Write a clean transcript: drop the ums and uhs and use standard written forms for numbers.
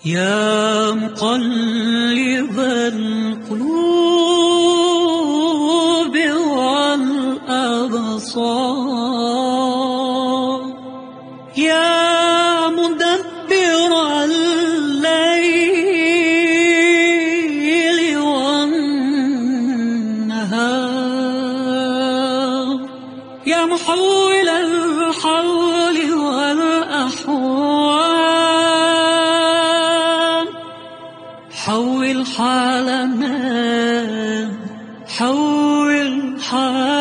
يا مقلب القلوب والأبصار، يا مدبر الليل والنهار، يا محول الحول والأحوال، حول حالنا، حول حالنا